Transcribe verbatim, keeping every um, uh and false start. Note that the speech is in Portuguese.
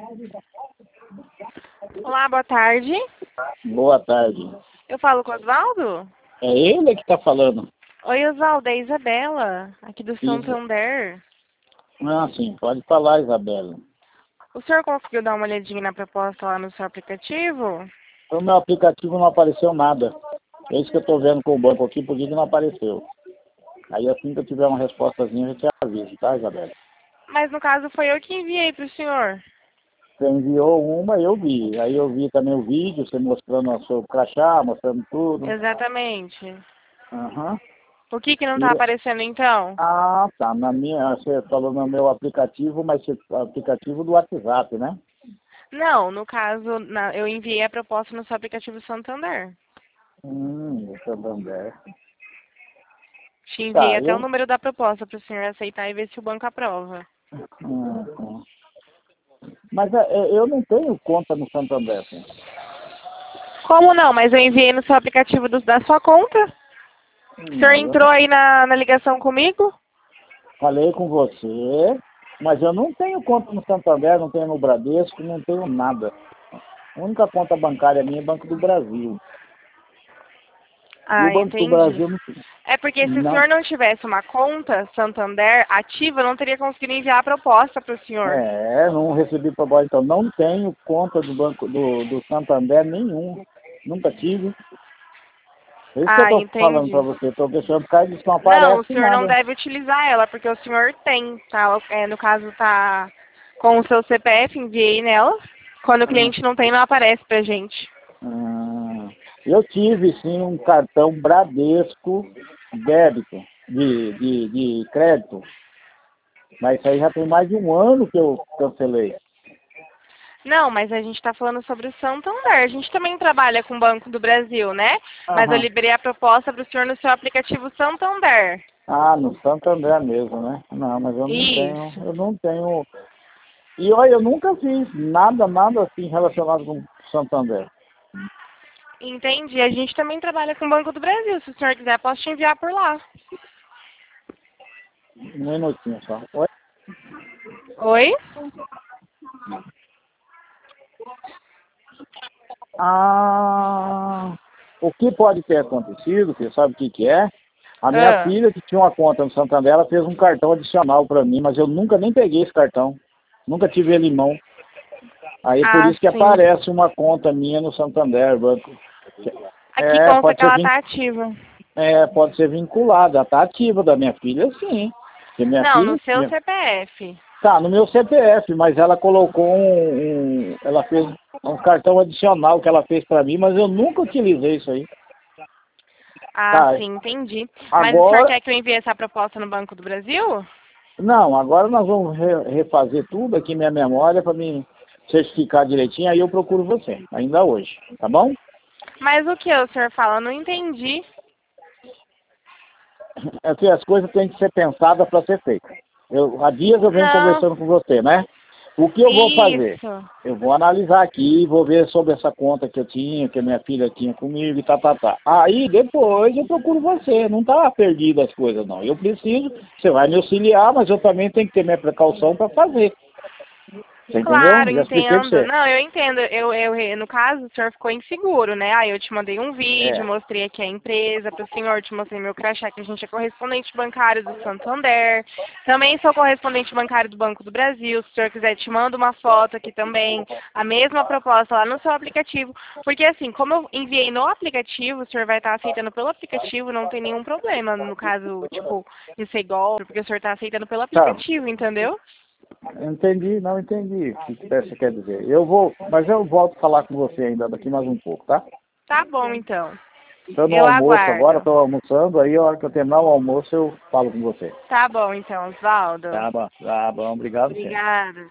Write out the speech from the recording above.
Olá, boa tarde. Boa tarde. Eu falo com o Osvaldo? É ele que está falando? Oi, Osvaldo, é a Isabela, aqui do Isa- Santander. Ah, sim, pode falar, Isabela. O senhor conseguiu dar uma olhadinha na proposta lá no seu aplicativo? No meu aplicativo não apareceu nada. É isso que eu estou vendo com o banco aqui, por que que não apareceu? Aí assim que eu tiver uma respostazinha, eu te aviso, tá, Isabela? Mas no caso foi eu que enviei para o senhor. Você enviou uma, eu vi. Aí eu vi também o vídeo, você mostrando o seu crachá, mostrando tudo. Exatamente. Aham. O que que não está E- aparecendo então? Ah, tá. Na minha, você falou no meu aplicativo, mas esse aplicativo do WhatsApp, né? Não, no caso, na- eu enviei a proposta no seu aplicativo Santander. Hum, deixa eu ver. Te enviei Tá, até o eu. número da proposta para o senhor aceitar e ver se o banco aprova. Hum, hum. Mas é, é, eu não tenho conta no Santander, assim. Como não? Mas eu enviei no seu aplicativo do- da sua conta. O senhor Não, eu entrou não aí na, na ligação comigo? falei com você, mas eu não tenho conta no Santander, não tenho no Bradesco, não tenho nada. A única conta bancária minha é Banco do Brasil. E o Ah, Banco do entendi. Brasil não tem. É porque se o Não. senhor não tivesse uma conta Santander ativa, eu não teria conseguido enviar a proposta para o senhor. É, não recebi proposta, então não tenho conta do Banco do, do Santander nenhum. Nunca tive. É isso que eu Ah, estou falando para entendi. você. Estou deixando por causa disso, não Não, o aparece senhor não nada. deve utilizar ela, porque o senhor tem, tá? É, no caso, tá com o seu C P F, enviei nela. Quando o Hum. cliente não tem, não aparece pra gente. Ah, eu tive sim um cartão Bradesco débito de, de, de crédito, mas isso aí já tem mais de um ano que eu cancelei. Não, mas a gente está falando sobre o Santander. A gente também trabalha com o Banco do Brasil, né? Mas eu Aham. liberei a proposta para o senhor no seu aplicativo Santander. Ah, no Santander mesmo, né? Não, mas eu não tenho, Isso. eu não tenho. E olha, eu nunca fiz nada, nada assim relacionado com Santander. Entendi. A gente também trabalha com o Banco do Brasil. Se o senhor quiser, posso te enviar por lá. Um minutinho só. Oi? Oi? Ah, o que pode ter acontecido, você sabe o que que é? A minha Ah, filha, que tinha uma conta no Santander, ela fez um cartão adicional para mim, mas eu nunca nem peguei esse cartão. Nunca tive ele em mão. Aí por ah, isso que sim. aparece uma conta minha no Santander, banco. Aqui É, consta pode que ser, ela vin... está ativa. é, pode ser vinculada. Está ativa da minha filha, sim. Porque minha Não, no filha. seu Minha... C P F. Tá, no meu C P F, mas ela colocou um. um- ela fez um cartão adicional que ela fez para mim, mas eu nunca utilizei isso aí. Ah, Tá, sim, entendi. Mas o senhor agora. quer que eu envie essa proposta no Banco do Brasil? Não, agora nós vamos re- refazer tudo aqui minha memória para me certificar direitinho, aí eu procuro você, ainda hoje, tá bom? Mas o que o senhor fala? Eu não entendi. É que as coisas têm que ser pensadas para ser feitas. Eu, há dias eu venho Não. conversando com você, né? O que eu vou fazer? Isso. Eu vou analisar aqui, vou ver sobre essa conta que eu tinha, que a minha filha tinha comigo e tá, tá, tá. Aí depois eu procuro você, não tá perdido as coisas não. Eu preciso, você vai me auxiliar, mas eu também tenho que ter minha precaução para fazer. Você entendeu? Claro, Já expliquei para entendo. você. Não, eu entendo. Eu, eu, no caso, o senhor ficou inseguro, né? Aí eu te mandei um vídeo, É. mostrei aqui a empresa para o senhor, te mostrei meu crachá, que a gente é correspondente bancário do Santander. Também sou correspondente bancário do Banco do Brasil. Se o senhor quiser, te mando uma foto aqui também. A mesma proposta lá no seu aplicativo. Porque assim, como eu enviei no aplicativo, o senhor vai estar aceitando pelo aplicativo, não tem nenhum problema. No caso, tipo, de ser golpe, porque o senhor está aceitando pelo Tá, aplicativo, entendeu? entendi, não entendi o que você quer dizer. Eu vou, mas eu volto a falar com você ainda daqui mais um pouco, tá? Tá bom, então. Estou no Eu almoço agora, aguardo. estou almoçando, aí a hora que eu terminar o almoço eu falo com você. Tá bom, então, Osvaldo. Tá bom, tá bom, obrigado, senhor. Obrigada.